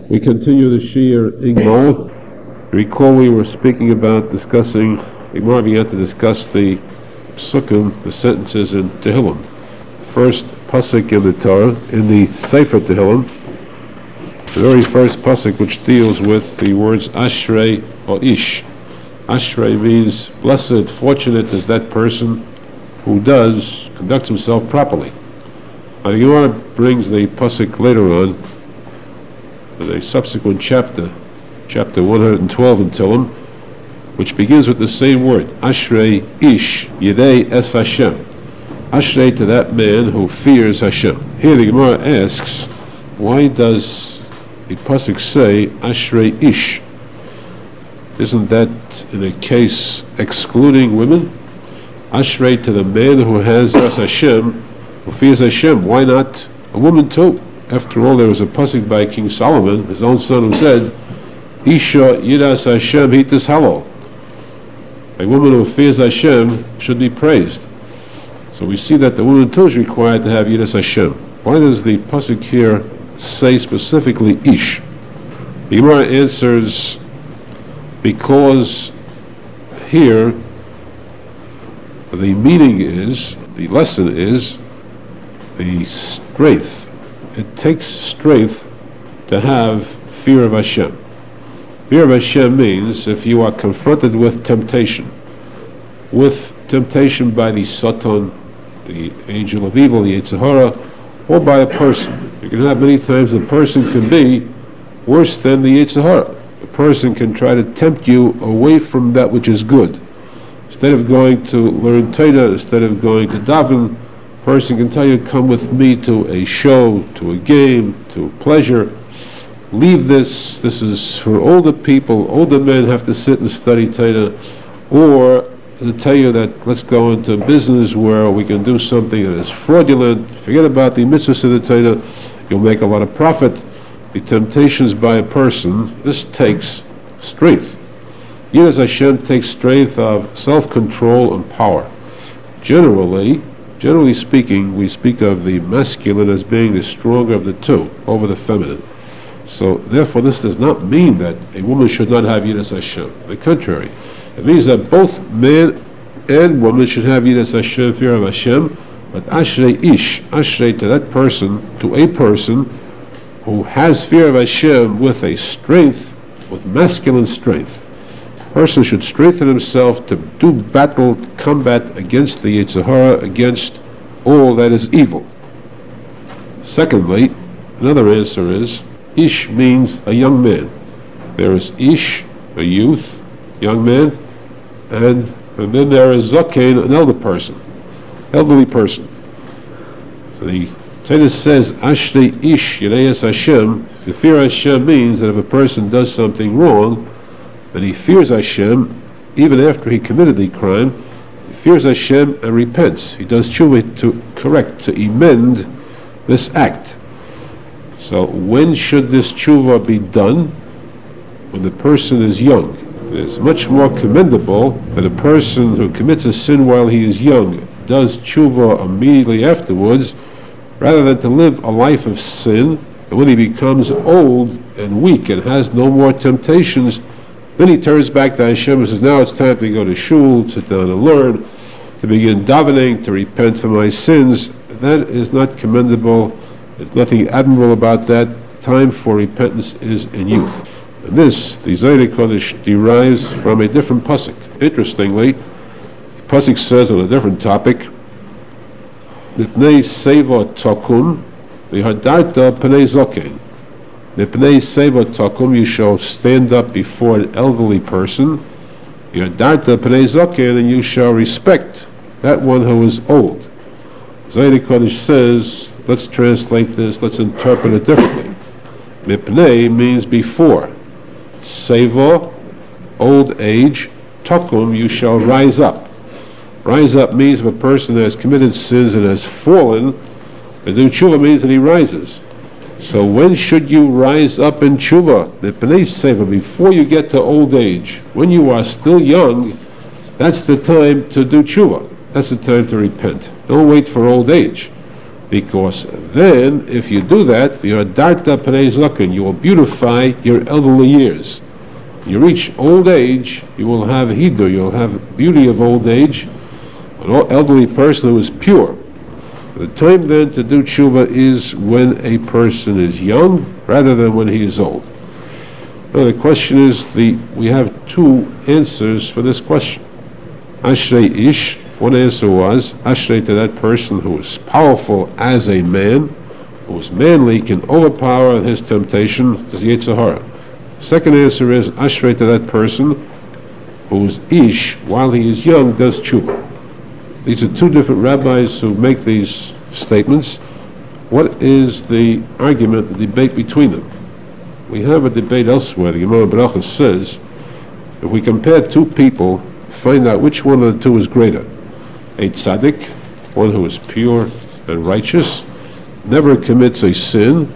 We continue the Shir Igmar. Recall we were speaking about Igmar began to discuss the Sukkim, the sentences in Tehillim. First pasuk in the Torah, in the Sefer Tehillim, the very first pasuk which deals with the words Ashrei or Ish. Ashrei means blessed, fortunate is that person who conducts himself properly. Now the Gemara brings the pasuk later on, in a subsequent chapter 112 in Tehillim, which begins with the same word, Ashrei Ish, Yidei Es Hashem. Ashrei to that man who fears Hashem. Here the Gemara asks, why does the pasuk say Ashrei Ish? Isn't that in a case excluding women? Ashrei to the man who has Es Hashem, who fears Hashem. Why not a woman too? After all, there was a pasuk by King Solomon, his own son, who said, Isha Yidas Hashem Hitis Halo. A woman who fears Hashem should be praised. So we see that the woman too is required to have Yidas Hashem. Why does the pasuk here say specifically Ish? The Gemara answers, because here the meaning is, the lesson is, the strength. It takes strength to have fear of Hashem. Fear of Hashem means if you are confronted with temptation by the Satan, the angel of evil, the Yetzer Hara, or by a person. You can have many times a person can be worse than the Yetzer Hara. A person can try to tempt you away from that which is good. Instead of going to learn Torah, instead of going to daven, a person can tell you, come with me to a show, to a game, to a pleasure. Leave this is for older people. Older men have to sit and study Torah. Or to tell you that let's go into business where we can do something that is fraudulent. Forget about the mitzvahs of the Torah. You'll make a lot of profit. The temptations by a person, this takes strength. Yiras Hashem takes strength of self-control and power. Generally speaking, we speak of the masculine as being the stronger of the two over the feminine. So therefore this does not mean that a woman should not have Yiras Hashem. The contrary. It means that both man and woman should have Yiras Hashem, fear of Hashem, but Ashrei Ish, Ashrei to that person, to a person who has fear of Hashem with a strength, with masculine strength. A person should strengthen himself to do combat against the Yetzer Hara, against all that is evil. Secondly, another answer is, Ish means a young man. There is Ish, a youth, young man, and then there is Zakein, an elderly person. So the Torah says, Ashrei Ish Yirei Es Hashem. The fear of Hashem means that if a person does something wrong, then he fears Hashem, even after he committed the crime, he fears Hashem and repents. He does tshuva to amend this act. So when should this tshuva be done? When the person is young. It is much more commendable that a person who commits a sin while he is young does tshuva immediately afterwards, rather than to live a life of sin, and when he becomes old and weak and has no more temptations, then he turns back to Hashem and says, now it's time to go to shul, sit down and learn, to begin davening, to repent for my sins. That is not commendable. There's nothing admirable about that. Time for repentance is in youth. And this, the Zohar Kodesh, derives from a different pasuk. Interestingly, the pasuk says on a different topic, Mipnei seva takum, v'hadarta pnei zokein. Mipnei seva takum, you shall stand up before an elderly person. V'hadarta pnei zokein, and you shall respect that one who is old. Zohar Kodesh says, let's translate this, let's interpret it differently. Mipnei means before. Seva, old age. Takum, you shall rise up. Rise up means if a person has committed sins and has fallen, and then tshuva means that he rises. So when should you rise up in tshuva? Mipnei seva, before you get to old age. When you are still young, that's the time to do tshuva. That's the time to repent. Don't wait for old age. Because then, if you do that, you will beautify your elderly years. You reach old age, you will have hidur, you'll have beauty of old age, an elderly person who is pure. The time then to do tshuva is when a person is young rather than when he is old. Now the question is, we have two answers for this question. Ashrei ish, one answer was, Ashrei to that person who is powerful as a man, who is manly, can overpower his temptation, the Yetzer Hara. Second answer is, Ashrei to that person who is ish, while he is young, does tshuva. These are two different rabbis who make these statements. What is the argument, the debate between them? We have a debate elsewhere. The Gemara Beracha says, if we compare two people, find out which one of the two is greater. A tzaddik, one who is pure and righteous, never commits a sin.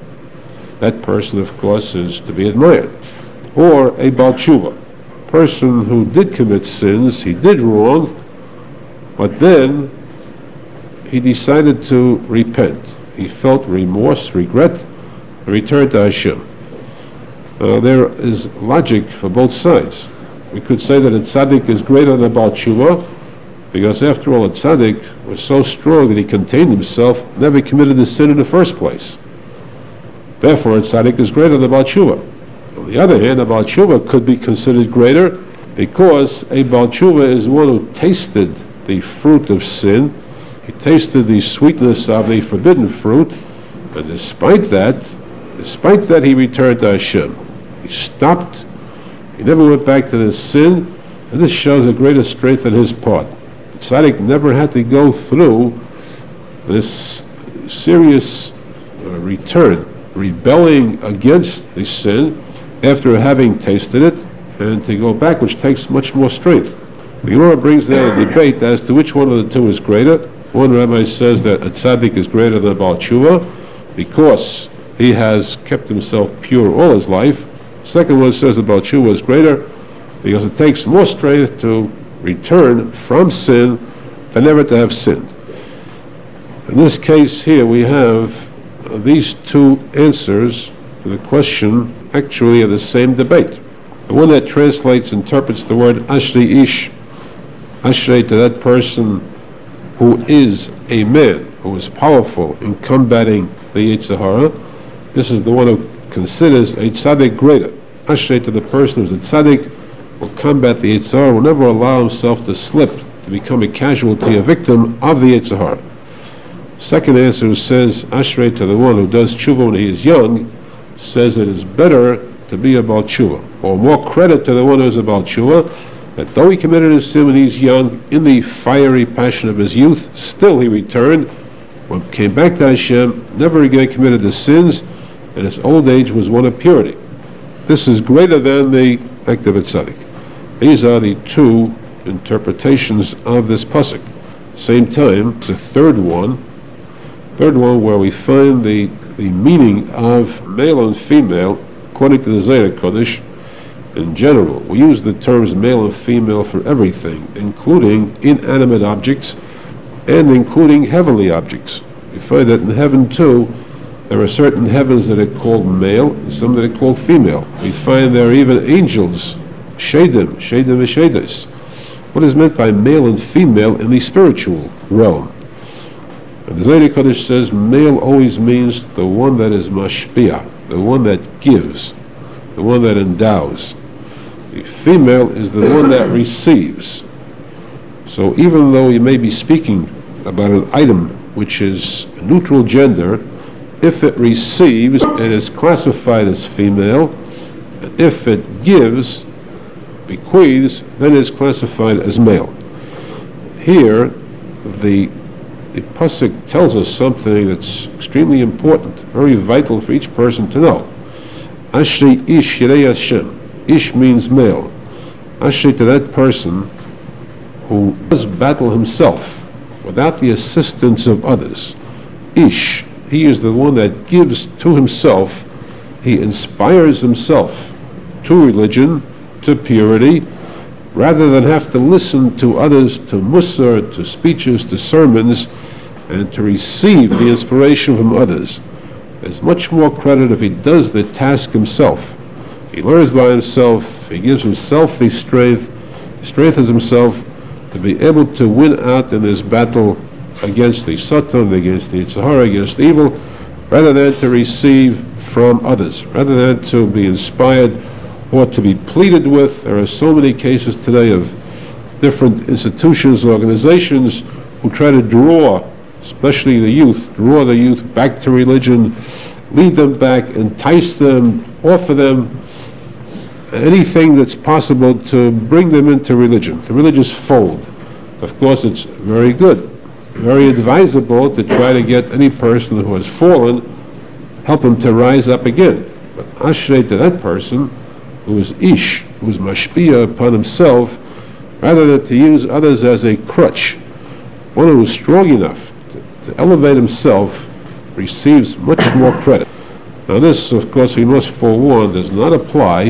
That person, of course, is to be admired. Or a Baal Tshuva, person who did commit sins, he did wrong, but then he decided to repent. He felt remorse, regret, and returned to Hashem. There is logic for both sides. We could say that a tzaddik is greater than a Baal Tshuva, because after all, a tzaddik was so strong that he contained himself, never committed the sin in the first place. Therefore, a tzaddik is greater than a Baal Tshuva. On the other hand, a Baal Tshuva could be considered greater because a Baal Tshuva is one who tasted the fruit of sin. He tasted the sweetness of the forbidden fruit, and despite that, he returned to Hashem. He stopped. He never went back to the sin, and this shows a greater strength on his part. The tzaddik never had to go through this serious return, rebelling against the sin after having tasted it, and to go back, which takes much more strength. The Gemara brings down a debate as to which one of the two is greater. One rabbi says that a tzaddik is greater than a Baal Tshuva because he has kept himself pure all his life. Second one says the Baal Tshuva is greater because it takes more strength to return from sin than ever to have sinned. In this case here we have these two answers to the question actually of the same debate. The one that interprets the word Ashrei ish, Ashrei to that person who is a man, who is powerful in combating the Yetzer Hara. This is the one who considers a tzaddik greater. Ashrei to the person who is a tzaddik, will combat the Yetzer Hara, will never allow himself to slip, to become a casualty, a victim of the Yetzer Hara. Second answer says, Ashrei to the one who does tshuva when he is young, says it is better to be a Baal Tshuva, or more credit to the one who is a Baal Tshuva, that though he committed a sin when he's young, in the fiery passion of his youth, still he returned, when came back to Hashem, never again committed the sins, and his old age was one of purity. This is greater than the act of a tzaddik. These are the two interpretations of this pasuk. Same time, the third one where we find the meaning of male and female according to the Zohar Kodesh. In general, we use the terms male and female for everything, including inanimate objects and including heavenly objects. We find that in heaven too, there are certain heavens that are called male and some that are called female. We find there are even angels, Shedim and Shedes. What is meant by male and female in the spiritual realm? And the Zohar Kodesh says male always means the one that is mashpia, the one that gives, the one that endows. The female is the one that receives. So even though you may be speaking about an item which is neutral gender, if it receives, it is classified as female, and if it gives, bequeaths, then it is classified as male. Here, the pasuk tells us something that's extremely important, very vital for each person to know. Ashrei ish yirei Hashem. Ish means male. Ashrei to that person who does battle himself without the assistance of others. Ish, he is the one that gives to himself. He inspires himself to religion, to purity, rather than have to listen to others, to mussar, to speeches, to sermons. and to receive the inspiration from others. There's much more credit if he does the task himself. He learns by himself, he gives himself the strength, strengthens himself to be able to win out in this battle against the Satan, against the Yetzer Hara, against evil, rather than to receive from others, rather than to be inspired or to be pleaded with. There are so many cases today of different institutions, organizations who try to draw, especially the youth back to religion, lead them back, entice them, offer them anything that's possible to bring them into religion, the religious fold. Of course, it's very good, very advisable to try to get any person who has fallen, help him to rise up again. But ashrei to that person who is ish, who is mashpia upon himself, rather than to use others as a crutch. One who is strong enough to elevate himself receives much more credit. Now this, of course, we must forewarn, does not apply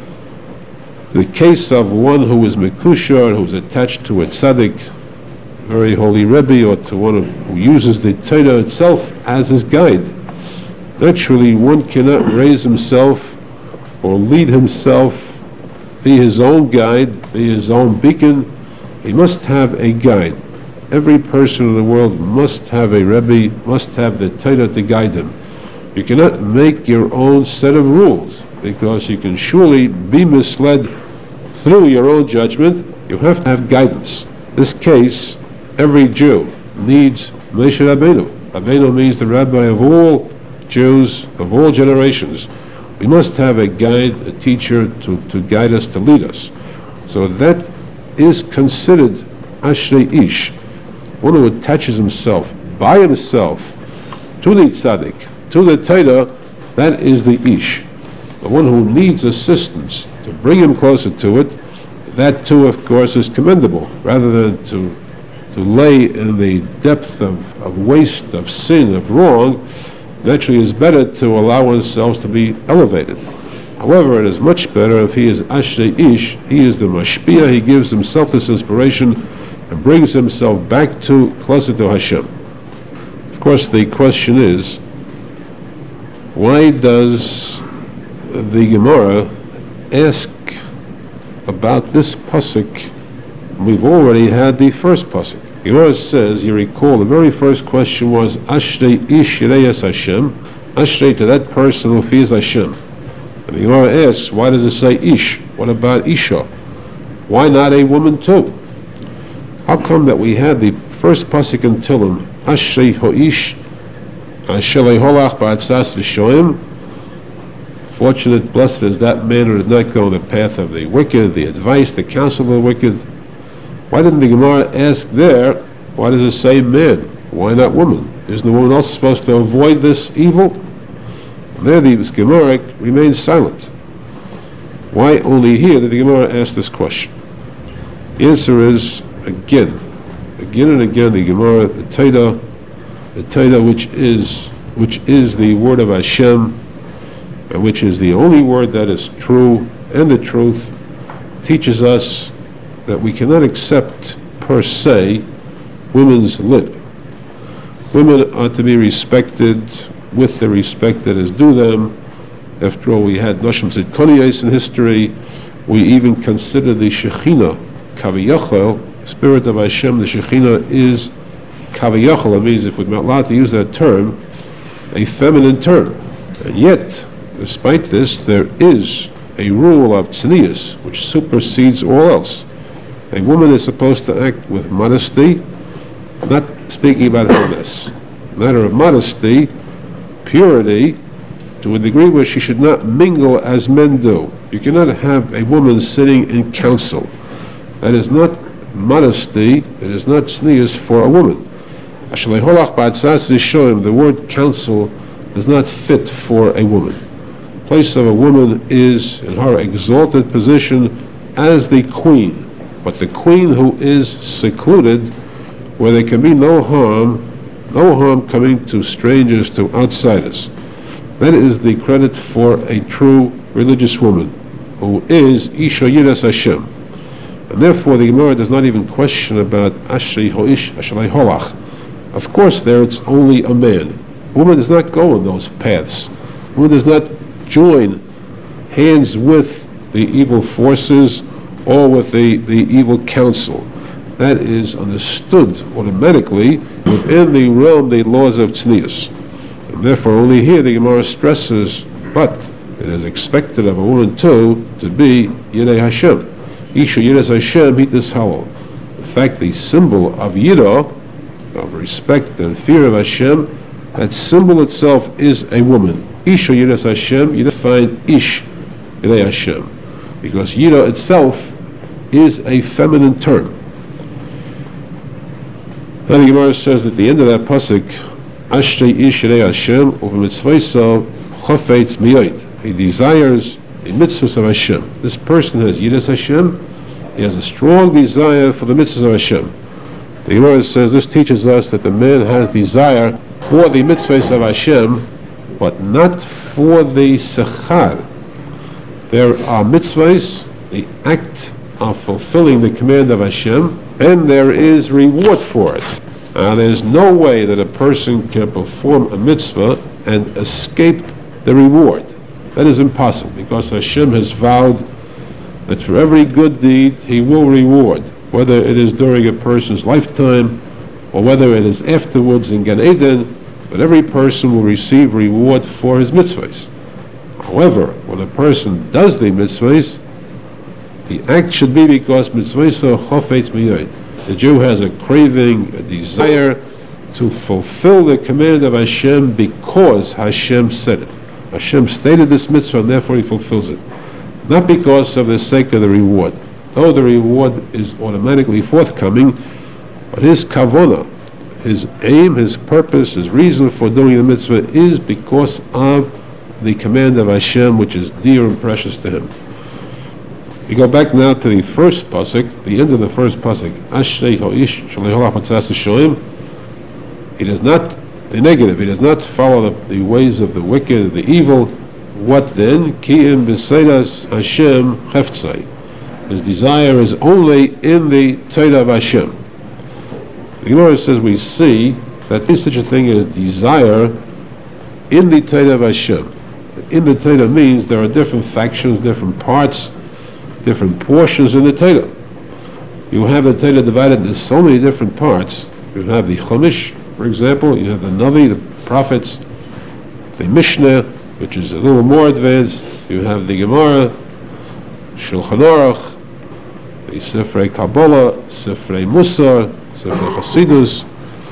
to the case of one who is mekushar, who is attached to a tzaddik, very holy Rebbe, or to one who uses the Torah itself as his guide. Naturally, one cannot raise himself or lead himself, be his own guide, be his own beacon. He must have a guide. Every person in the world must have a Rebbe, must have the Torah to guide him. You cannot make your own set of rules, because you can surely be misled through your own judgment. You have to have guidance. In this case, every Jew needs Moshe Rabbeinu. Rabbeinu means the rabbi of all Jews, of all generations. We must have a guide, a teacher to guide us, to lead us. So that is considered ashrei ish, one who attaches himself by himself to the tzaddik, to the Torah. That is the ish. The one who needs assistance to bring him closer to it, that too, of course, is commendable, rather than to lay in the depth of waste, of sin, of wrong. Naturally, it's better to allow oneself to be elevated. However, it is much better if he is ashrei ish, he is the mashpia, he gives himself this inspiration and brings himself back closer to Hashem. Of course, the question is, why does the Gemara ask about this pasuk? We've already had the first pasuk. Gemara says, you recall, the very first question was ashrei ish yireyas Hashem, ashrei to that person who fears Hashem. And the Gemara asks, why does it say ish? What about isha? Why not a woman too? How come that we had the first pasuk in Tehillim, ashrei ho'ish asher leholach ba'atzas v'shoim, fortunate, blessed is that man who did not go in the path of the wicked, the advice, the counsel of the wicked. Why didn't the Gemara ask there, why does it say man? Why not woman? Isn't the woman also supposed to avoid this evil? There the Gemara remains silent. Why only here did the Gemara ask this question? The answer is, again and again, the Gemara, the Torah which is the word of Hashem, and which is the only word that is true and the truth, teaches us that we cannot accept per se women's lip. Women are to be respected with the respect that is due them. After all, we had Noshim Tzidkoniyos in history. We even consider the Shekhinah, Kaviyachel, Spirit of Hashem. The Shekhinah is Kaviyachel. It means, if we're not allowed to use that term, a feminine term. And yet, despite this, there is a rule of tznius which supersedes all else. A woman is supposed to act with modesty, not speaking about holiness. A matter of modesty, purity, to a degree where she should not mingle as men do. You cannot have a woman sitting in council. That is not modesty, it is not tznius for a woman. The word council is not fit for a woman. The place of a woman is in her exalted position as the queen. But the queen who is secluded, where there can be no harm coming to strangers, to outsiders. That is the credit for a true religious woman, who is Isha Yiras Hashem. And therefore the Gemara does not even question about Ashrei Ho'ish, Ashrei Holach. Of course, there it's only a man. Woman does not go in those paths. Woman does not join hands with the evil forces or with the evil counsel. That is understood automatically within the realm, the laws of tznius. And therefore, only here the Gemara stresses, but it is expected of a woman too to be Yirei Hashem. Isha Yiras Hashem Hitas Halal. In fact, the symbol of Yirah, of respect and fear of Hashem, that symbol itself is a woman. Isha Yiras Hashem, you define Ish Yirei Hashem, because Yirah itself is a feminine term. Now the Gemara says at the end of that pasuk, Ashrei Ish Yirei Hashem uva mitzvayso chofetz miyot. He desires the mitzvahs of Hashem. This person has Yiras Hashem. He has a strong desire for the mitzvahs of Hashem. The Gemara says this teaches us that the man has desire for the mitzvahs of Hashem, but not for the sechar. There are mitzvahs, the act of fulfilling the command of Hashem, and there is reward for it. There's no way that a person can perform a mitzvah and escape the reward. That is impossible, because Hashem has vowed that for every good deed He will reward, whether it is during a person's lifetime or whether it is afterwards in Gan Eden, but every person will receive reward for his mitzvahs. However, when a person does the mitzvahs, the act should be because mitzvahs chofetz miyot. The Jew has a craving, a desire to fulfill the command of Hashem because Hashem said it. Hashem stated this mitzvah and therefore he fulfills it. Not because of the sake of the reward. Though the reward is automatically forthcoming, but his kavanah, his aim, his purpose, his reason for doing the mitzvah is because of the command of Hashem, which is dear and precious to him. We go back now to the first pasuk, the end of the first pasuk. Ashrei haish shaleholach matzas shoim. He does not, the negative, he does not follow the ways of the wicked, the evil. What then? Ki im b'seidas Hashem cheftzai. His desire is only in the Torah of Hashem. The Gemara says we see that there is such a thing as desire in the Torah of Hashem. In the Torah means there are different factions, different parts, different portions in the Torah. You have the Torah divided into so many different parts. You have the Chumash, for example, you have the Navi, the prophets, the Mishnah, which is a little more advanced. You have the Gemara, Shulchan Aruch, the Sifrei Kabbalah, Sifrei Musar, Sifrei Hasidus,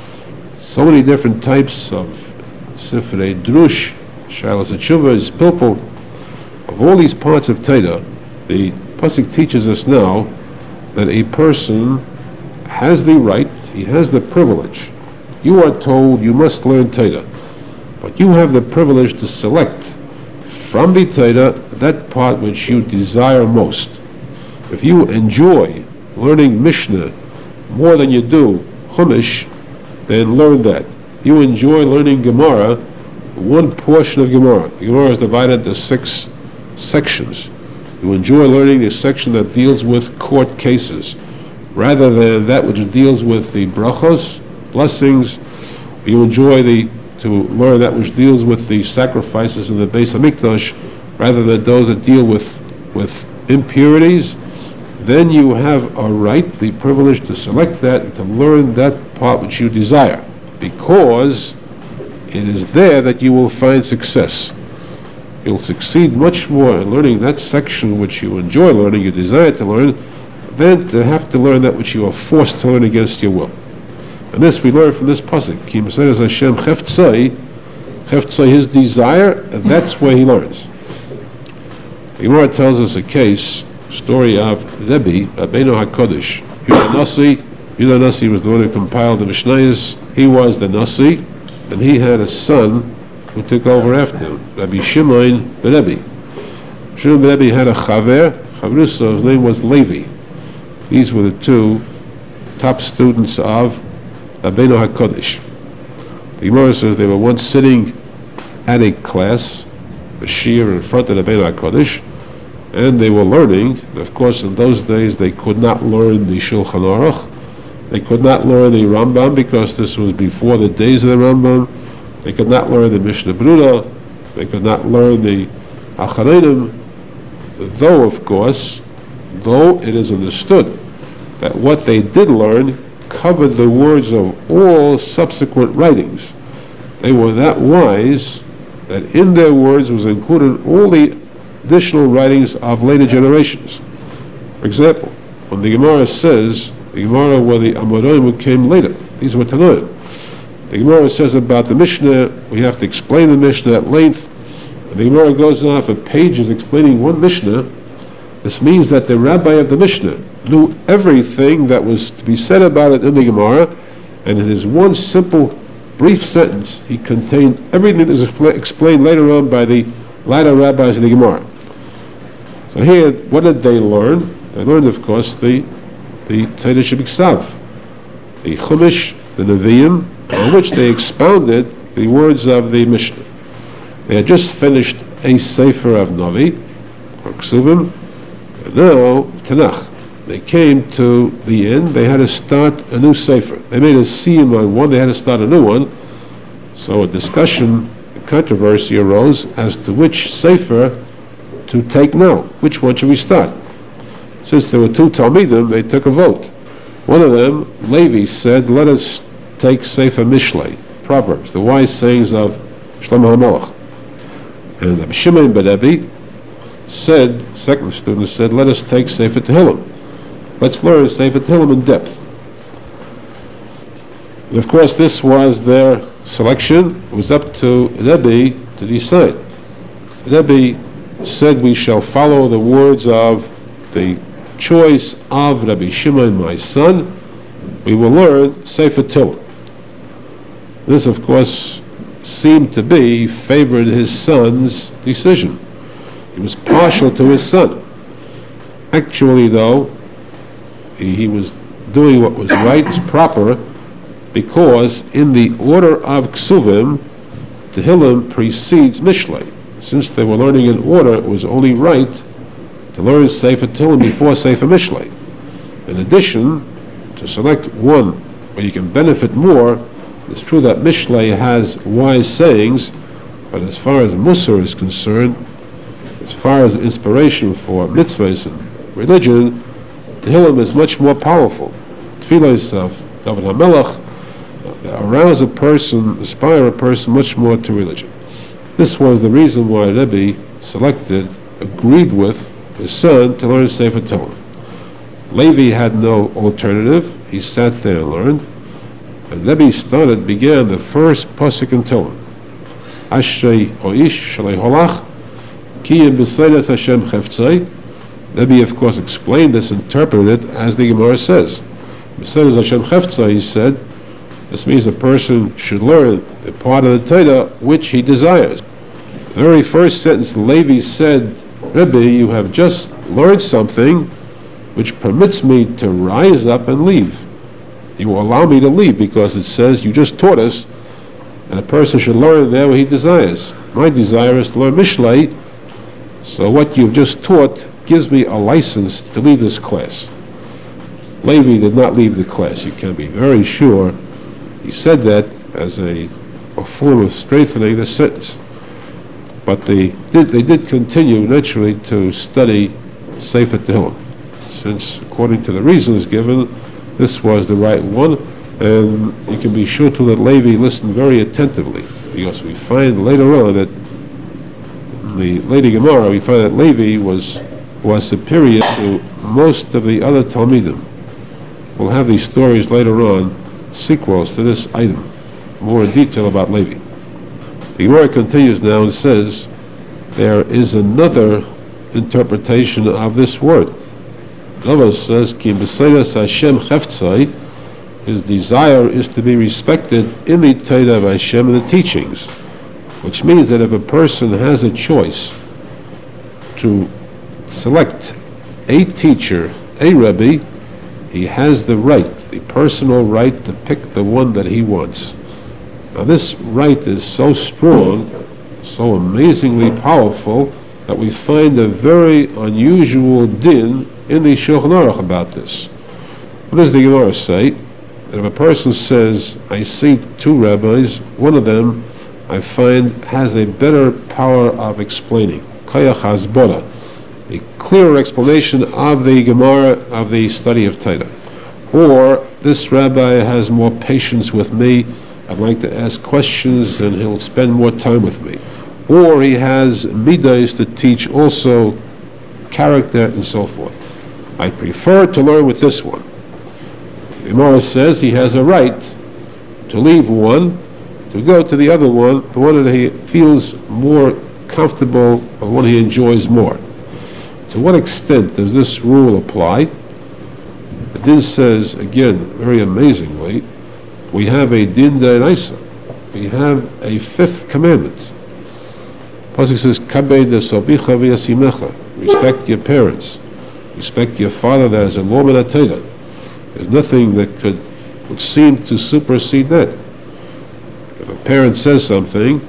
so many different types of Sifrei Drush, Shalos HaTshuvah, Pilpul. Of all these parts of Torah, the pasuk teaches us now that a person has the right, he has the privilege. You are told you must learn Torah, but you have the privilege to select from the Torah that part which you desire most. If you enjoy learning Mishnah more than you do Chumash, then learn that. You enjoy learning Gemara, one portion of Gemara. The Gemara is divided into 6 sections. You enjoy learning the section that deals with court cases, rather than that which deals with the brachos, blessings. You enjoy to learn that which deals with the sacrifices in the Beis Hamikdash, rather than those that deal with impurities. Then you have a right, the privilege to select that and to learn that part which you desire, because it is there that you will find success. You'll succeed much more in learning that section which you enjoy learning, you desire to learn, than to have to learn that which you are forced to learn against your will. And this we learn from this pasuk. Ki Mesilas Hashem cheftzai, his desire, and that's where he learns. The Gemara tells us a case, story of Rebbe, Rabbeinu HaKodesh. Yehuda Nasi was the one who compiled the Mishnayos. He was the Nasi, and he had a son who took over after him, Rabbi Shimon ben Rebbe. Shimon ben Rebbe had a chaver, Chavrusa, his name was Levi. These were the 2 top students of Rabbeinu HaKodesh. The Gemara says they were once sitting at a class, a shiur in front of Rabbeinu HaKodesh, and they were learning. Of course, in those days they could not learn the Shulchan Aruch, They could not learn the Rambam because this was before the days of the Rambam. They could not learn the Mishnah Brura. They could not learn the Acharonim. Though, of course, it is understood that what they did learn covered the words of all subsequent writings. They were that wise that in their words was included all the additional writings of later generations. For example, when the Gemara says, the Gemara where the Amoraim came later, these were Tanoim. The Gemara says about the Mishnah, we have to explain the Mishnah at length. And the Gemara goes on for pages explaining one Mishnah. This means that the rabbi of the Mishnah knew everything that was to be said about it in the Gemara, and in his one simple, brief sentence, he contained everything that was explained later on by the latter rabbis of the Gemara. So here, what did they learn? They learned, of course, the Torah Shebiksav, the Chumash, the Nevi'im, on which they expounded the words of the Mishnah. They had just finished a Sefer of Navi, or Ksuvim, and now Tanakh. They came to the end. They had to start a new Sefer. They made a siyum on one. They had to start a new one. So a discussion, a controversy arose as to which Sefer to take now. Which one should we start? Since there were two Talmidim, they took a vote. One of them, Levi, said, let us take Sefer Mishlei, Proverbs, the wise sayings of Shlomo HaMelech. And Rabbi Shimon ben Levi said, second student said, let us take Sefer Tehillim. Let's learn Sefer Tehillim in depth. And of course, this was their selection. It was up to Rebbe to decide. Rebbe said, we shall follow the words of the choice of Rabbi Shimon, my son. We will learn Sefer Tehillim. This, of course, seemed to be favored his son's decision. He was partial to his son. Actually, though, he was doing what was right, proper, because in the order of Ksuvim, Tehillim precedes Mishlei. Since they were learning in order, it was only right to learn Sefer Tehillim before Sefer Mishlei. In addition, to select one where you can benefit more, it's true that Mishlei has wise sayings, but as far as Musar is concerned, as far as inspiration for mitzvahs and religion, Tehillim is much more powerful. Tefillos of David HaMelech arouse a person, inspire a person much more to religion. This was the reason why Rebbe agreed with his son to learn Sefer Tehillim. Levi had no alternative. He sat there and learned. And Rebbe began the first pasuk in Tehillim. Ashrei Oish Shalei Holach Kiyim B'Seidas Hashem Cheftzai. Rebbe, of course, explained this, interpreted it as the Gemara says. B'Seidas Hashem Cheftzai, he said, this means a person should learn the part of the Torah which he desires. The very first sentence, Levi said, Rebbe, you have just learned something which permits me to rise up and leave. You will allow me to leave because it says you just taught us and a person should learn there where he desires. My desire is to learn Mishlei, so what you've just taught gives me a license to leave this class. Levi did not leave the class, you can be very sure. He said that as a form of strengthening the sentence. But they did continue naturally to study Sefer Tehillim, since according to the reasons given, this was the right one, and you can be sure too that Levi listened very attentively, because we find later on that in the later Gemara we find that Levi was superior to most of the other Talmidim. We'll have these stories later on, sequels to this item, more in detail about Levi. The Gemara continues now and says there is another interpretation of this word. Rava says, Ki b'seidas Hashem cheftzai, his desire is to be respected in the Torah of Hashem and the teachings, which means that if a person has a choice to select a teacher, a Rebbe, he has the right, the personal right to pick the one that he wants. Now this right is so strong, so amazingly powerful, that we find a very unusual din in the Shulchan Aruch about this. What does the Gemara say? that if a person says, I see two rabbis, one of them I find has a better power of explaining, koyach hasbara, a clearer explanation of the Gemara, of the study of Torah. Or, this rabbi has more patience with me, I'd like to ask questions and he'll spend more time with me. Or he has midas to teach also character and so forth. I prefer to learn with this one. The Gemara says he has a right to leave one, to go to the other one, the one that he feels more comfortable, or one he enjoys more. To what extent does this rule apply? The din says, again, very amazingly, we have a din d'oraisa. We have a fifth commandment. Pasuk says, Kabed esavicha v'yasimecha. Respect your parents. Respect your father. That is a law min haTorah. There's nothing that would seem to supersede that. If a parent says something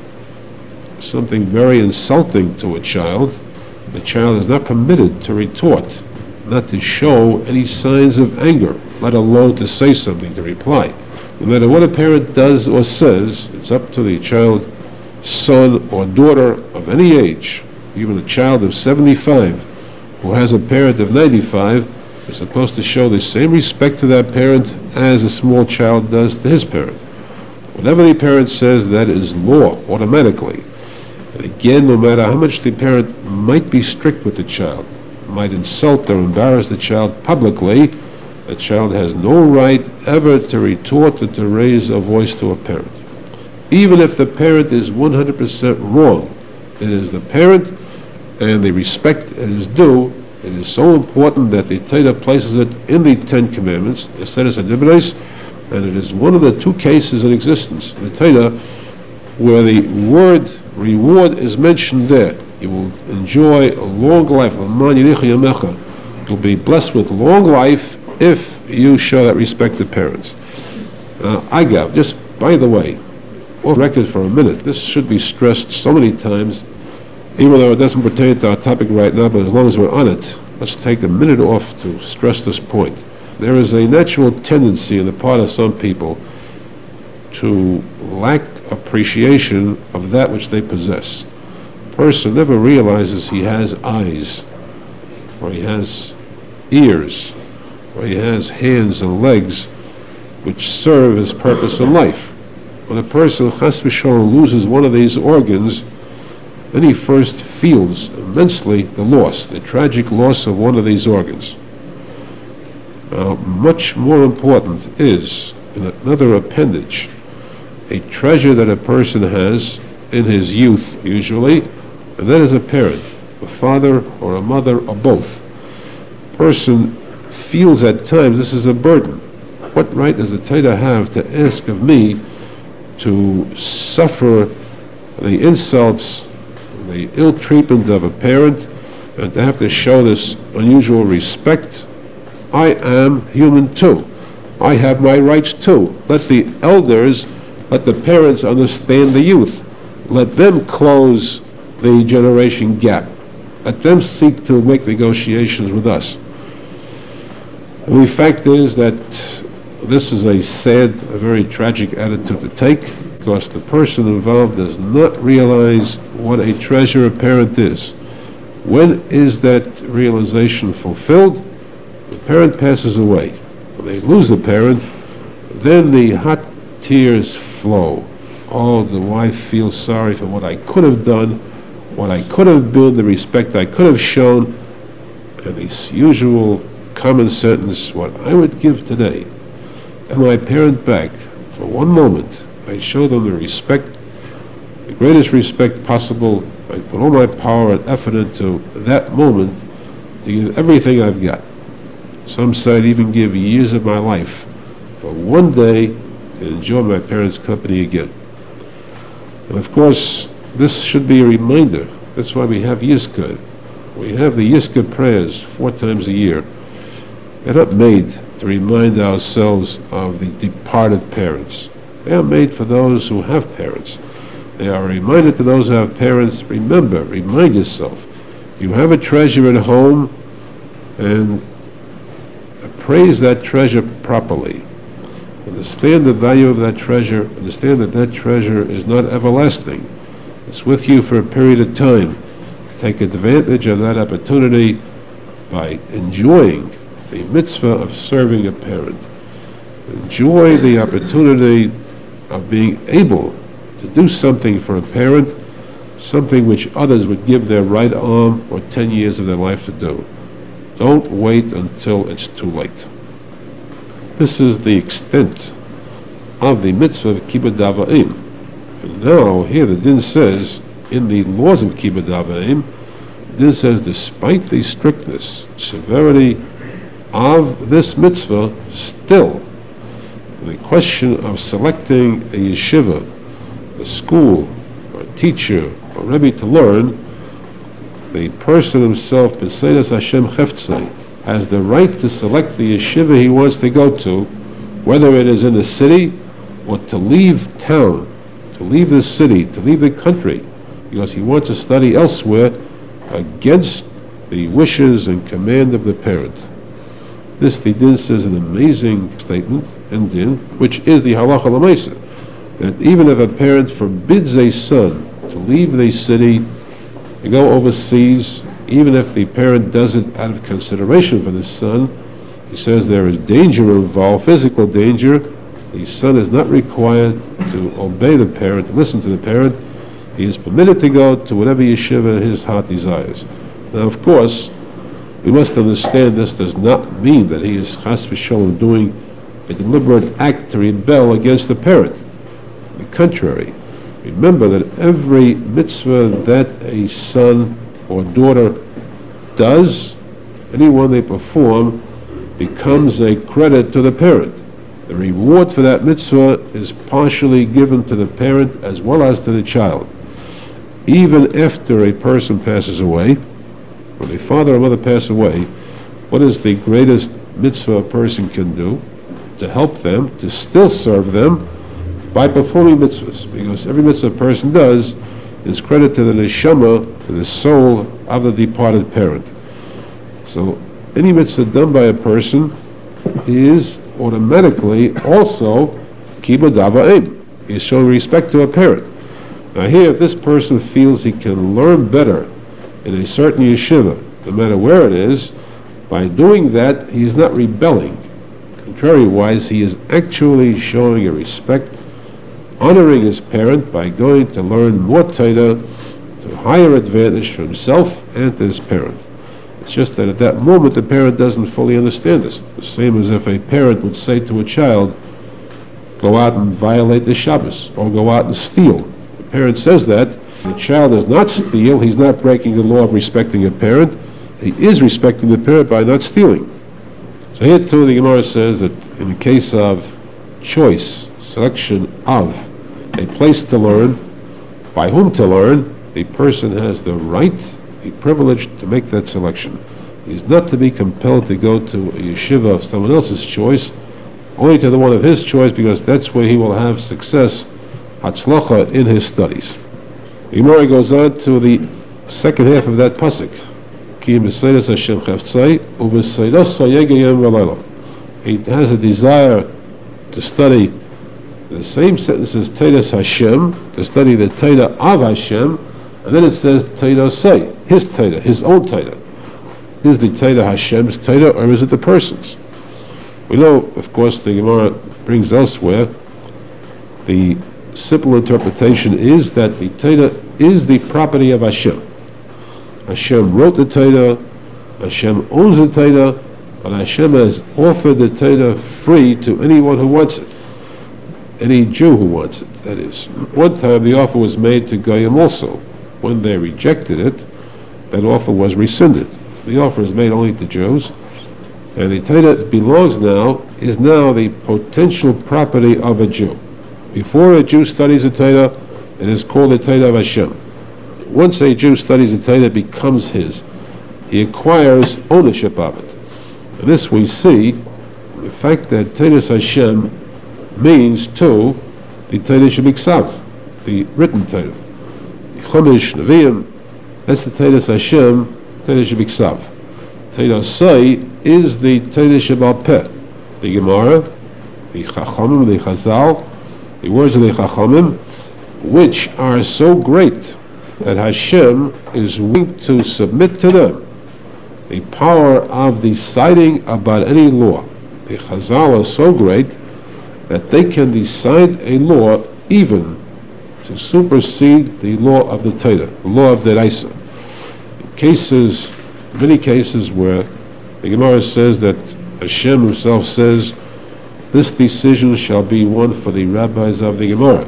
very insulting to a child, the child is not permitted to retort, not to show any signs of anger, let alone to say something, to reply. No matter what a parent does or says, it's up to the child, son or daughter of any age, even a child of 75 who has a parent of 95, is supposed to show the same respect to that parent as a small child does to his parent. Whatever the parent says, that is law, automatically. And again, no matter how much the parent might be strict with the child, might insult or embarrass the child publicly, the child has no right ever to retort or to raise a voice to a parent. Even if the parent is 100% wrong, it is the parent, and the respect is due. It is so important that the Torah places it in the Ten Commandments, the status of diviners, and it is one of the two cases in existence in the Torah where the word reward is mentioned there. You will enjoy a long life. You'll be blessed with long life if you show that respect to parents. Agav, just by the way, off record for a minute, this should be stressed so many times, even though it doesn't pertain to our topic right now, but as long as we're on it, let's take a minute off to stress this point. There is a natural tendency on the part of some people to lack appreciation of that which they possess. A person never realizes he has eyes, or he has ears, or he has hands and legs which serve his purpose in life. When a person chas v'shalom loses one of these organs, then he first feels immensely the loss, the tragic loss of one of these organs. Now, much more important is, in another appendage, a treasure that a person has in his youth, usually, and that is a parent, a father or a mother or both. A person feels at times this is a burden. What right does the Torah have to ask of me to suffer the insults, the ill treatment of a parent, and to have to show this unusual respect? I am human too. I have my rights too. Let the elders, let the parents understand the youth. Let them close the generation gap. Let them seek to make negotiations with us. And the fact is that this is a sad, a very tragic attitude to take, because the person involved does not realize what a treasure a parent is. When is that realization fulfilled? The parent passes away. When they lose the parent, then the hot tears flow. Oh, do I feel sorry for what I could have done, what I could have been, the respect I could have shown, and the usual common sentence, what I would give today, and my parent back for one moment, I show them the respect, the greatest respect possible. I put all my power and effort into that moment to give everything I've got. Some say I'd even give years of my life for one day to enjoy my parents' company again. And of course, this should be a reminder. That's why we have Yizkor. We have the Yizkor prayers 4 times a year. They're not made to remind ourselves of the departed parents. They are made for those who have parents. They are a reminder to those who have parents. Remember, remind yourself, you have a treasure at home, and appraise that treasure properly. Understand the value of that treasure. Understand that that treasure is not everlasting. It's with you for a period of time. Take advantage of that opportunity by enjoying the mitzvah of serving a parent. Enjoy the opportunity of being able to do something for a parent, something which others would give their right arm or 10 years of their life to do. Don't wait until it's too late. This is the extent of the mitzvah of kibbud av va'em. And now, here the din says, in the laws of kibbud av va'em, the din says, despite the strictness, severity of this mitzvah, still, the question of selecting a yeshiva, a school, or a teacher, or rebbe to learn, the person himself, b'seidas Hashem cheftzei, has the right to select the yeshiva he wants to go to, whether it is in the city or to leave town, to leave the city, to leave the country, because he wants to study elsewhere against the wishes and command of the parent. This, the din says, an amazing statement and din, which is the halacha l'maisa, that even if a parent forbids a son to leave the city to go overseas, even if the parent does it out of consideration for the son, he says there is danger involved, physical danger. The son is not required to obey the parent, to listen to the parent. He is permitted to go to whatever yeshiva his heart desires. Now, of course, we must understand this does not mean that he is chas v'sholem doing a deliberate act to rebel against the parent. On the contrary, remember that every mitzvah that a son or daughter does, any one they perform, becomes a credit to the parent. The reward for that mitzvah is partially given to the parent as well as to the child. Even after a person passes away, when a father or mother pass away, what is the greatest mitzvah a person can do? To help them, to still serve them by performing mitzvahs, because every mitzvah a person does is credit to the neshama, to the soul of the departed parent. So any mitzvah done by a person is automatically also kibbud av va'em. He is showing respect to a parent. Now here, if this person feels he can learn better in a certain yeshiva, no matter where it is, by doing that he is not rebelling. Contrary-wise, he is actually showing a respect, honoring his parent by going to learn more Torah to higher advantage for himself and to his parent. It's just that at that moment the parent doesn't fully understand this. The same as if a parent would say to a child, go out and violate the Shabbos, or go out and steal. The parent says that. The child does not steal. He's not breaking the law of respecting a parent. He is respecting the parent by not stealing. So here too the Gemara says that in the case of choice, selection of a place to learn, by whom to learn, the person has the right, the privilege to make that selection. He is not to be compelled to go to a yeshiva of someone else's choice, only to the one of his choice, because that's where he will have success, hatzlacha, in his studies. The Gemara goes on to the second half of that pasuk. Ki b'seidas Hashem cheftzai u'b'seidasa yegayim v'layla. He has a desire to study the same sentences, Teidas Hashem, to study the Torah of Hashem, and then it says Torah say, his Torah, his own Torah. Is the Torah Hashem's Torah, or is it the person's? We know, of course, the Gemara brings elsewhere, the simple interpretation is that the Torah is the property of Hashem. Hashem wrote the Torah, Hashem owns the Torah, but Hashem has offered the Torah free to anyone who wants it. Any Jew who wants it, that is. One time the offer was made to Goyim also. When they rejected it, that offer was rescinded. The offer is made only to Jews, and the Torah is now the potential property of a Jew. Before a Jew studies the Torah, it is called the Torah of Hashem. Once a Jew studies the Torah, it becomes his. He acquires ownership of it. And this we see, the fact that Torah Hashem means too, the Torah Shebiksav, the written Torah. The Chumash, Nevi'im, that's the Torah Hashem, Torah Shebiksav. Torah Say is the Torah Shebal Peh, the Gemara, the Chachamim, the Chazal, the words of the Chachamim, which are so great that Hashem is willing to submit to them the power of deciding about any law. The Chazal are so great that they can decide a law even to supersede the law of the Torah, the law of the Deraisa. Many cases where the Gemara says that Hashem himself says, this decision shall be one for the rabbis of the Gemara.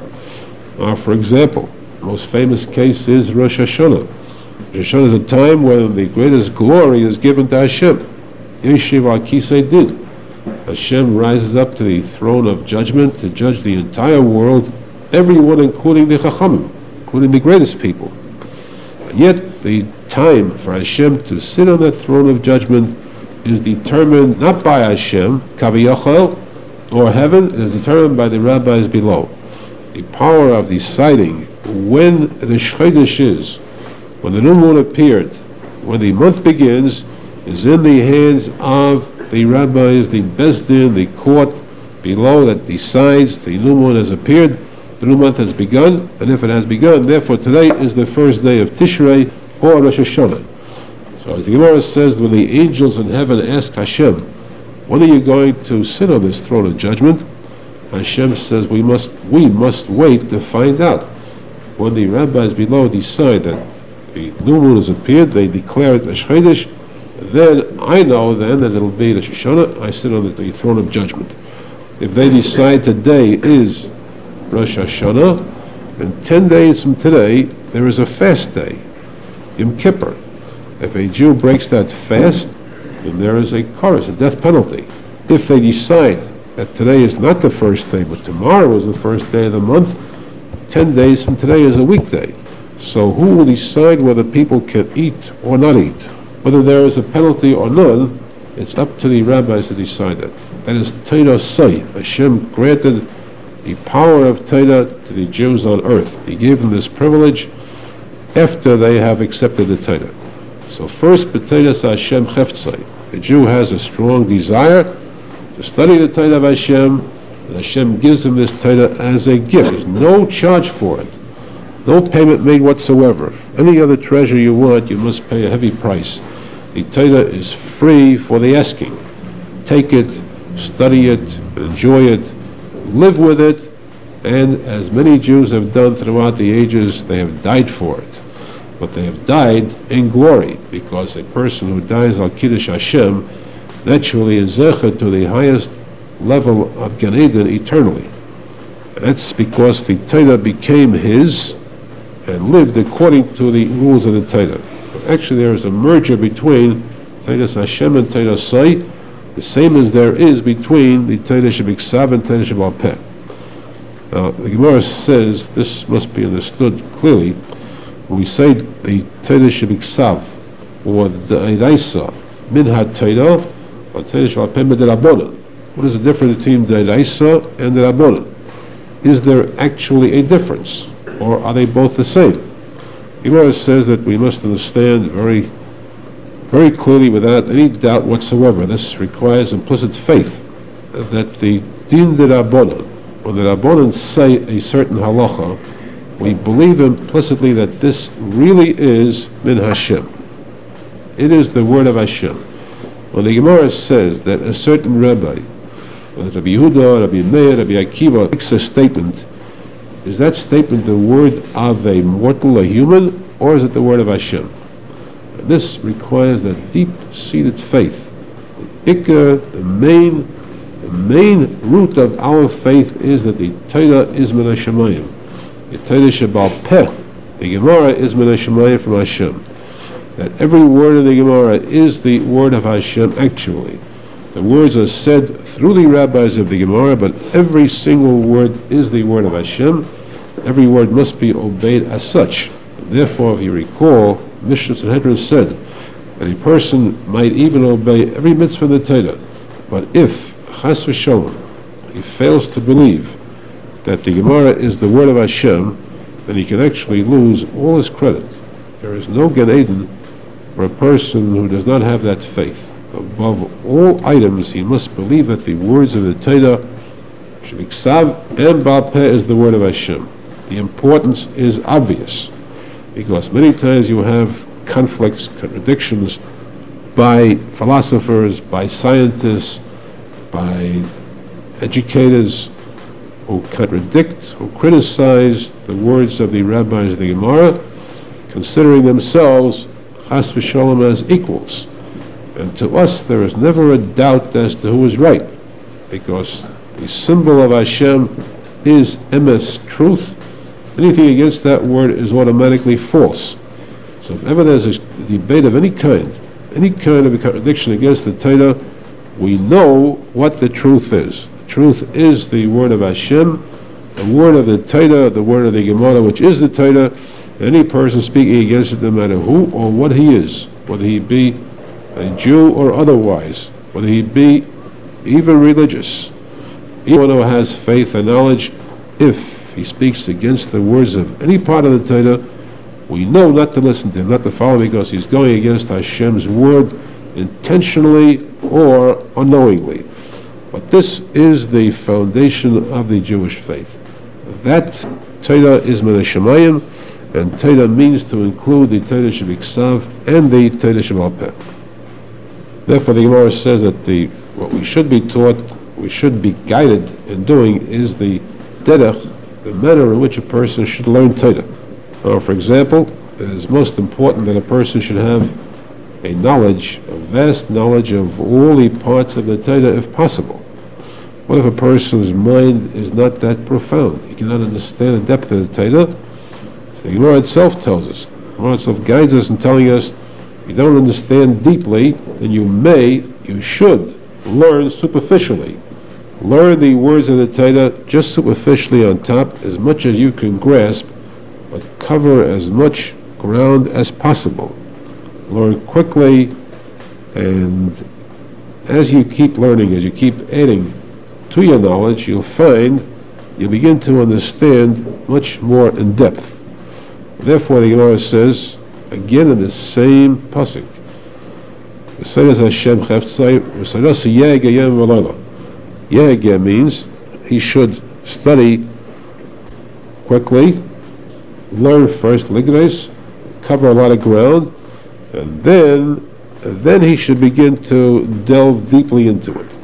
For example, the most famous case is Rosh Hashanah. Rosh Hashanah is a time when the greatest glory is given to Hashem. Yeshiv al Kisei Din. Hashem rises up to the throne of judgment to judge the entire world, everyone including the Chachamim, including the greatest people. And yet the time for Hashem to sit on that throne of judgment is determined not by Hashem, Kaviyachal, or heaven. It is determined by the rabbis below. The power of deciding when the Chodesh is, when the new moon appeared, when the month begins, is in the hands of the rabbis, the Beis Din, the court below that decides the new moon has appeared, the new month has begun, and if it has begun, therefore today is the first day of Tishrei or Rosh Hashanah. So as the Gemara says, when the angels in heaven ask Hashem, when are you going to sit on this throne of judgment? Hashem says we must wait to find out. When the rabbis below decide that the new moon has appeared, they declare it Rosh Chodesh, then I know then that it'll be Rosh Hashanah, I sit on the throne of judgment. If they decide today is Rosh Hashanah, and 10 days from today there is a fast day, Yom Kippur. If a Jew breaks that fast, then there is a chorus, a death penalty. If they decide that today is not the first day, but tomorrow is the first day of the month, 10 days from today is a weekday. So who will decide whether people can eat or not eat? Whether there is a penalty or none, it's up to the rabbis to decide that. That is Torah Say. Hashem granted the power of Torah to the Jews on earth. He gave them this privilege after they have accepted the Torah. So first, B'Torah Hashem Cheftzai. The Jew has a strong desire to study the Torah of Hashem, and Hashem gives him this Torah as a gift. There's no charge for it. No payment made whatsoever. Any other treasure you want, you must pay a heavy price. The Torah is free for the asking. Take it, study it, enjoy it, live with it, and as many Jews have done throughout the ages, they have died for it. But they have died in glory, because a person who dies al Kiddush Hashem naturally is zecher to the highest level of Gan Eden eternally. That's because the Torah became his and lived according to the rules of the Torah. Actually, there is a merger between Torah Hashem and Torah Say, the same as there is between the Torah Shebiksav and Torah Shebal Peh. Now, the Gemara says this must be understood clearly. When we say the Torah Shebiksav or the Deraisa min ha-Torah or Torah Shebal Peh Mederabonon, what is the difference between the Deraisa and the Rabbonon? Is there actually a difference, or are they both the same? The Gemara says that we must understand very, very clearly, without any doubt whatsoever, this requires implicit faith, that the Din de Rabbonon, when the Rabbonon say a certain halacha, we believe implicitly that this really is min Hashem. It is the word of Hashem. When the Gemara says that a certain rabbi, whether Rabbi Yehuda, Rabbi Meir, Rabbi Akiva, makes a statement, is that statement the word of a mortal, a human, or is it the word of Hashem? And this requires a deep-seated faith. The ikar, the main root of our faith is that the Torah is min Hashemayim. The Torah Shebal Peh, the Gemara, is min Hashemayim from Hashem. That every word of the Gemara is the word of Hashem actually. The words are said through the rabbis of the Gemara, but every single word is the word of Hashem. Every word must be obeyed as such. Therefore, if you recall, Mishnah Sanhedrin said that a person might even obey every mitzvah in the Torah, but if, chas v'sholom, he fails to believe that the Gemara is the word of Hashem, then he can actually lose all his credit. There is no Gan Eden for a person who does not have that faith. Above all items, he must believe that the words of the Torah Shebiksav and Baal Peh is the word of Hashem. The importance is obvious, because many times you have conflicts, contradictions by philosophers, by scientists, by educators who contradict, who criticize the words of the rabbis of the Gemara, considering themselves chas v'sholom as equals. And to us there is never a doubt as to who is right, because the symbol of Hashem is emes, truth. Anything against that word is automatically false. So if ever there's a debate of any kind of a contradiction against the Torah, we know what the truth is. The truth is the word of Hashem, the word of the Torah, the word of the Gemara, which is the Torah. Any person speaking against it, no matter who or what he is, whether he be a Jew or otherwise, whether he be even religious, anyone who has faith and knowledge, if he speaks against the words of any part of the Torah, we know not to listen to him, not to follow him, because he's going against Hashem's word intentionally or unknowingly. But this is the foundation of the Jewish faith. That Torah is min hashamayim, and Torah means to include the Torah shebiksav and the Torah shebal peh. Therefore the Gemara says that what we should be taught, we should be guided in doing, is the derech, the manner in which a person should learn Torah. For example, it is most important that a person should have a knowledge, a vast knowledge of all the parts of the Torah if possible. What if a person's mind is not that profound? He cannot understand the depth of the Torah. So the Gemara itself tells us, the Gemara itself guides us in telling us, if you don't understand deeply, then you should learn superficially. Learn the words of the Torah just superficially on top, as much as you can grasp, but cover as much ground as possible. Learn quickly, and as you keep learning, as you keep adding to your knowledge, you'll begin to understand much more in depth. Therefore the Gemara says, again in the same pasuk, Hashem Yehegeh means he should study quickly, learn first ligres, cover a lot of ground, and then he should begin to delve deeply into it.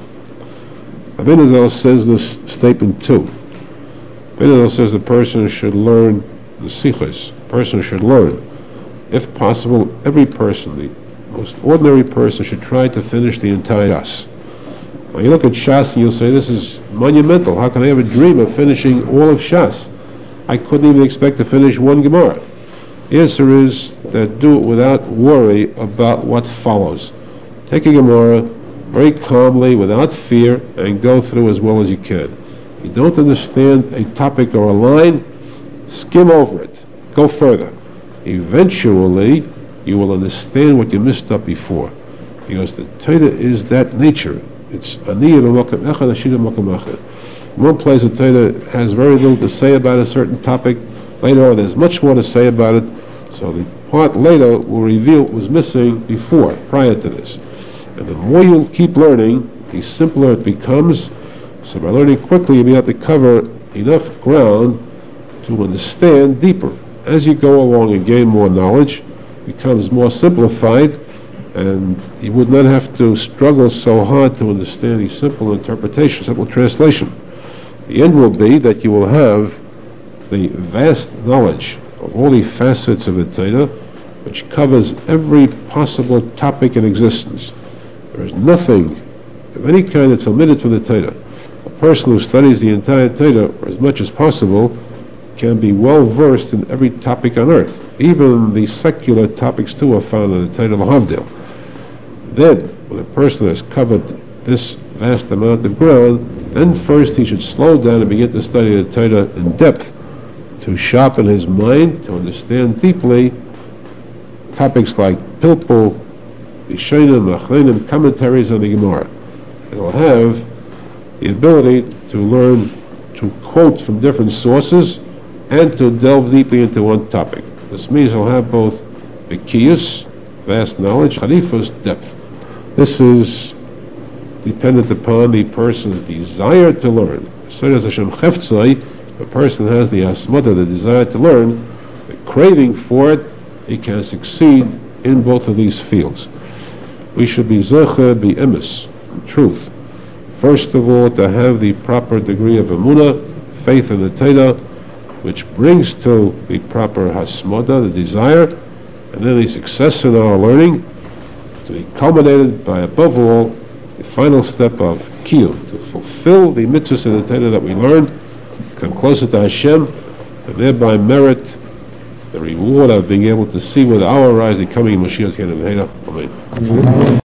Avinazal says this statement too. Avinazal says the person should learn the sichos. The person should learn. If possible, every person, the most ordinary person, should try to finish the entire Shas. When you look at Shas and you'll say, this is monumental. How can I ever dream of finishing all of Shas? I couldn't even expect to finish one Gemara. The answer is that do it without worry about what follows. Take a Gemara very calmly, without fear, and go through as well as you can. If you don't understand a topic or a line, skim over it. Go further. Eventually, you will understand what you missed up before. Because the Torah is that nature. It's aniyah b'makam echad, ashida b'makam echad. In one place the Torah has very little to say about a certain topic. Later on there's much more to say about it. So the part later will reveal what was missing before, prior to this. And the more you keep learning, the simpler it becomes. So by learning quickly, you'll be able to cover enough ground to understand deeper. As you go along and gain more knowledge, it becomes more simplified, and you would not have to struggle so hard to understand the simple interpretation, simple translation. The end will be that you will have the vast knowledge of all the facets of the Torah, which covers every possible topic in existence. There is nothing of any kind that's omitted from the Torah. A person who studies the entire Torah, or as much as possible, can be well versed in every topic on earth. Even the secular topics too are found in the Torah L'Havdil. Then, when a person has covered this vast amount of ground, then first he should slow down and begin to study the Torah in depth, to sharpen his mind, to understand deeply topics like Pilpul, Rishonim, Achronim, commentaries on the Gemara. And he'll have the ability to learn to quote from different sources and to delve deeply into one topic. This means he'll have both Bikiyus, vast knowledge, Harifus, depth. This is dependent upon the person's desire to learn. Seres Hashem Cheftzai, a person has the asmada, the desire to learn, the craving for it, he can succeed in both of these fields. We should be zoche be'emes, truth. First of all, to have the proper degree of emunah, faith in the Torah, which brings to the proper hasmada, the desire, and then the success in our learning, to be culminated by, above all, the final step of kiyum, to fulfill the mitzvahs in the Torah that we learn, come closer to Hashem, and thereby merit the reward of being able to see with our eyes the coming Mashiach. Amen.